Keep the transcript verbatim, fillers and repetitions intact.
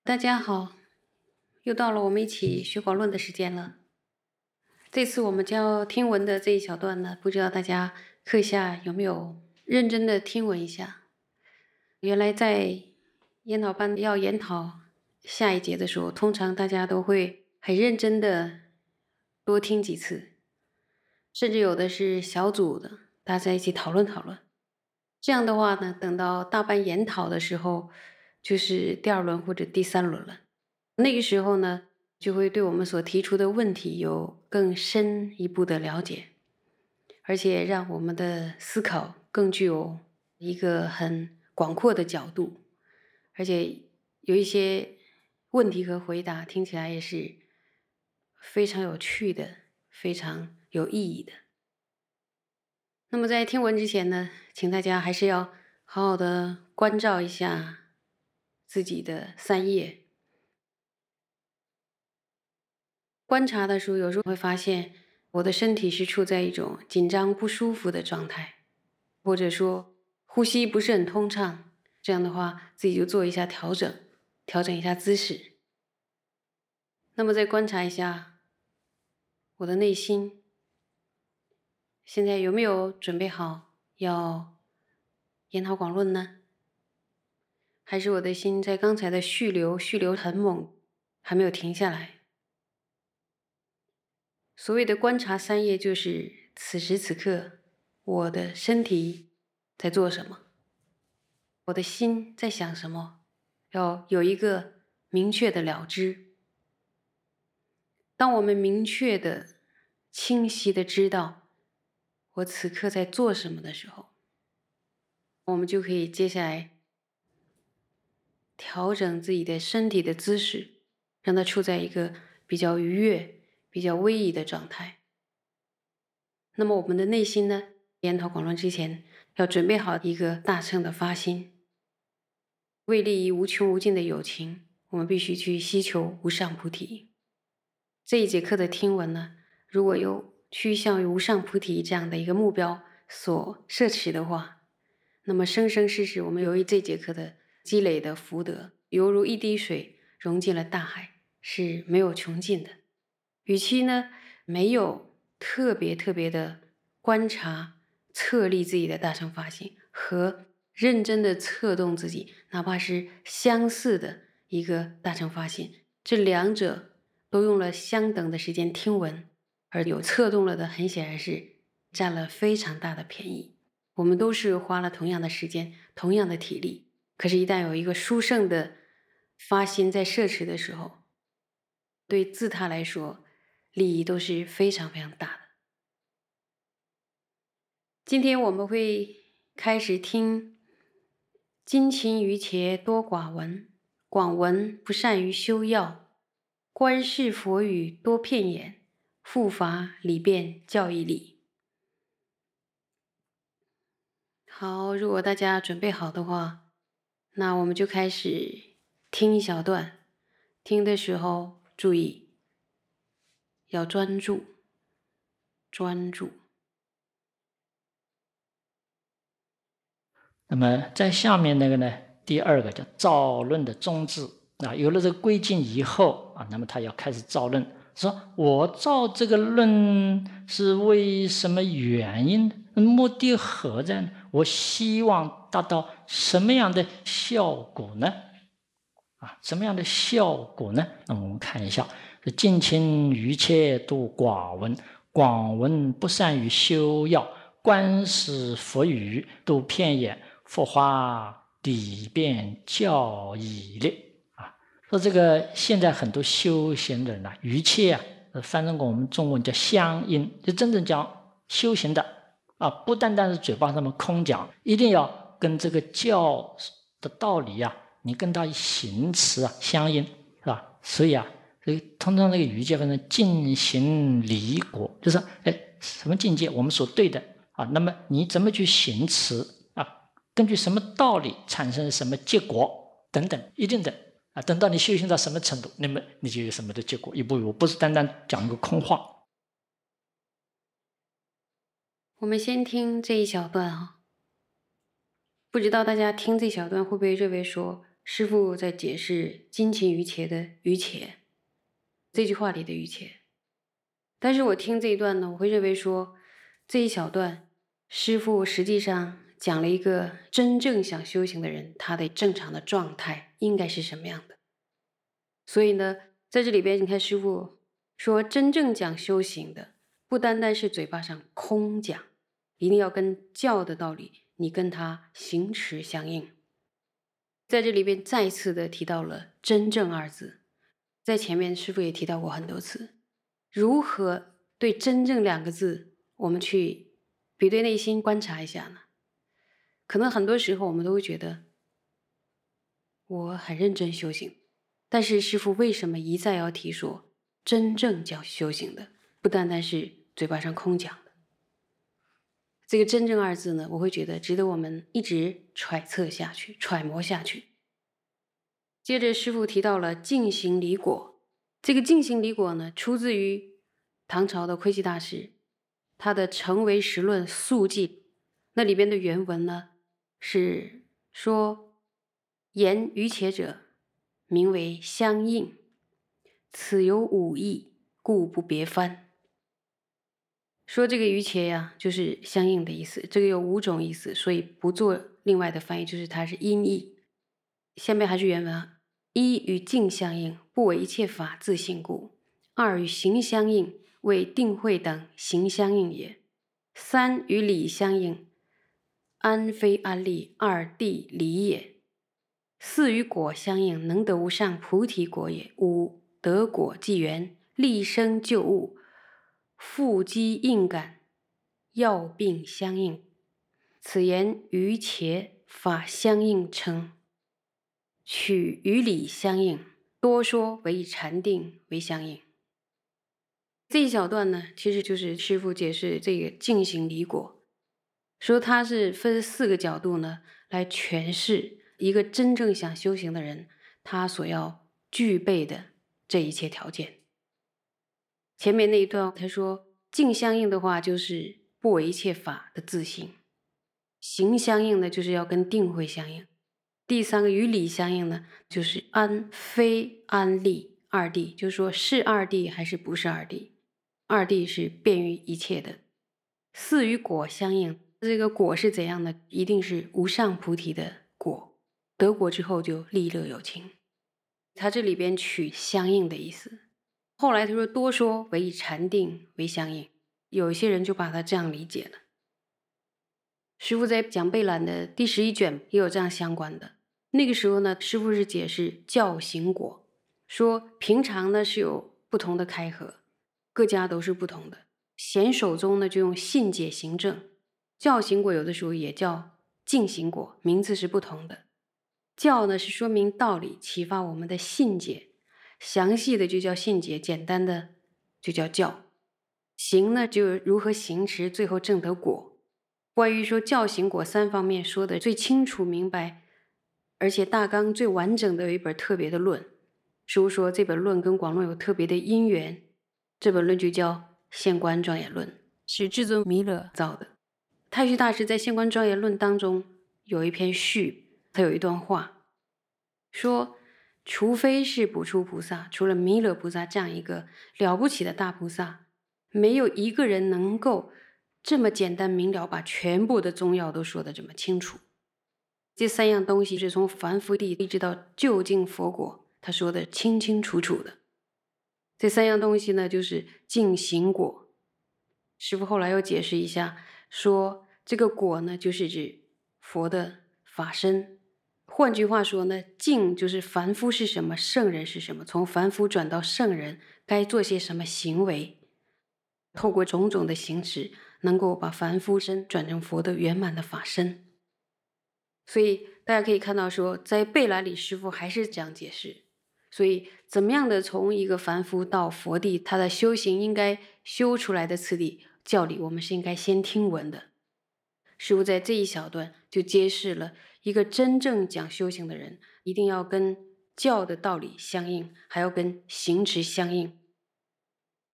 大家好，又到了我们一起学广论的时间了。这次我们教听闻的这一小段呢，不知道大家课下有没有认真的听闻一下？原来在研讨班要研讨下一节的时候，通常大家都会很认真的多听几次，甚至有的是小组的，大家在一起讨论讨论。这样的话呢，等到大班研讨的时候，就是第二轮或者第三轮了。那个时候呢，就会对我们所提出的问题有更深一步的了解，而且让我们的思考更具有一个很广阔的角度，而且有一些问题和回答听起来也是非常有趣的，非常有意义的。那么在听闻之前呢，请大家还是要好好的关照一下自己的三业。观察的时候，有时候会发现我的身体是处在一种紧张不舒服的状态，或者说呼吸不是很通畅，这样的话自己就做一下调整，调整一下姿势。那么再观察一下我的内心，现在有没有准备好要研讨广论呢？还是我的心在刚才的续流，续流很猛，还没有停下来？所谓的观察三业，就是此时此刻我的身体在做什么，我的心在想什么，要有一个明确的了知。当我们明确的、清晰的知道我此刻在做什么的时候，我们就可以接下来调整自己的身体的姿势，让它处在一个比较愉悦、比较威仪的状态。那么我们的内心呢，研讨广论之前要准备好一个大乘的发心，为利益无穷无尽的有情，我们必须去希求无上菩提。这一节课的听闻呢，如果有趋向于无上菩提这样的一个目标所摄持的话，那么生生世世我们由于这节课的积累的福德，犹如一滴水融进了大海，是没有穷尽的。与其呢没有特别特别的观察测立自己的大乘发心，和认真的策动自己哪怕是相似的一个大乘发心，这两者都用了相等的时间听闻，而有策动了的，很显然是占了非常大的便宜。我们都是花了同样的时间，同样的体力，可是一旦有一个殊胜的发心在摄持的时候，对自他来说利益都是非常非常大的。今天我们会开始听今勤于且多寡闻，广闻不善于修要，观世佛语多片眼，复法理辩教义理。好，如果大家准备好的话，那我们就开始听一小段。听的时候注意要专注，专注。 那么在下面那个呢，第二个叫造论的宗旨啊，有了这个归尽以后啊，那么他要开始造论，说我造这个论是为什么原因？目的何在呢？我希望达到什么样的效果呢？啊，什么样的效果呢？那么我们看一下，是近亲于切多寡闻，广闻不善于修要，观世佛语多片眼，佛法理辩教义理。啊，说这个现在很多修行人啊，于切啊，翻成我们中文叫相应，就真正讲修行的啊，不单单是嘴巴上面空讲，一定要跟这个教的道理啊，你跟他行持啊相应，是吧？所以啊，所以通常那个瑜伽分成境行离果，就是哎什么境界我们所对的啊，那么你怎么去行持啊？根据什么道理产生什么结果等等，一定的啊。等到你修行到什么程度，那么你就有什么的结果，一步一步，不是单单讲个空话。 我们先听这一小段啊，不知道大家听这小段会不会认为说师父在解释金勤于切的于切这句话里的于切。但是我听这一段呢，我会认为说这一小段师父实际上讲了一个真正想修行的人他的正常的状态应该是什么样的。所以呢，在这里边你看师父说真正讲修行的不单单是嘴巴上空讲，一定要跟教的道理你跟他行持相应。在这里边再次的提到了真正二字，在前面师父也提到过很多次，如何对真正两个字我们去比对内心观察一下呢？可能很多时候我们都会觉得我很认真修行，但是师父为什么一再要提说真正叫修行的不单单是嘴巴上空讲的？这个真正二字呢，我会觉得值得我们一直揣测下去，揣摩下去。接着师父提到了净行离果，这个净行离果呢，出自于唐朝的窥基大师他的成唯识论速记，那里边的原文呢是说言于切者名为相应，此有五义，故不别翻。说这个于切呀就是相应的意思，这个有五种意思，所以不做另外的翻译，就是它是音译。下面还是原文啊：一与境相应，不为一切法自性故；二与行相应，为定慧等行相应也；三与理相应，安非安立二谛理也；四与果相应，能得无上菩提果也；五得果即缘，立生就物，复机应感，要病相应。此言于切法相应称，取于理相应，多说为以禅定为相应。这一小段呢，其实就是师父解释这个净行离果，说它是分四个角度呢来诠释一个真正想修行的人他所要具备的这一切条件。前面那一段他说境相应的话就是不为一切法的自性，行相应呢就是要跟定慧相应，第三个与理相应呢就是安非安立二谛，就是说是二谛还是不是二谛，二谛是遍于一切的。四与果相应，这个果是怎样的？一定是无上菩提的果，得果之后就利乐有情。他这里边取相应的意思，后来他说多说为以禅定为相应，有一些人就把它这样理解了。师父在讲贝览的第十一卷也有这样相关的，那个时候呢，师父是解释教行果，说平常呢是有不同的开合，各家都是不同的，显手中呢就用信解行证，教行果有的时候也叫净行果，名字是不同的。教呢是说明道理，启发我们的信解，详细的就叫信解，简单的就叫教。行呢就如何行持，最后证得果。关于说教行果三方面说的最清楚明白，而且大纲最完整的有一本特别的论，师父说这本论跟广论有特别的因缘，这本论就叫《现观庄严论》，是至尊弥勒造的。太虚大师在《现观庄严论》当中有一篇序，他有一段话说，除非是补处菩萨，除了弥勒菩萨这样一个了不起的大菩萨，没有一个人能够这么简单明了把全部的宗要都说得这么清楚。这三样东西是从凡夫地一直到究竟佛果，他说的清清楚楚的。这三样东西呢就是净行果。师父后来又解释一下，说这个果呢就是指佛的法身，换句话说呢，净就是凡夫是什么，圣人是什么，从凡夫转到圣人该做些什么行为，透过种种的行持能够把凡夫身转成佛的圆满的法身。所以大家可以看到说，在贝览里师父还是这样解释。所以怎么样的从一个凡夫到佛地，他的修行应该修出来的次第教理，我们是应该先听闻的。师父在这一小段就揭示了一个真正讲修行的人一定要跟教的道理相应，还要跟行持相应。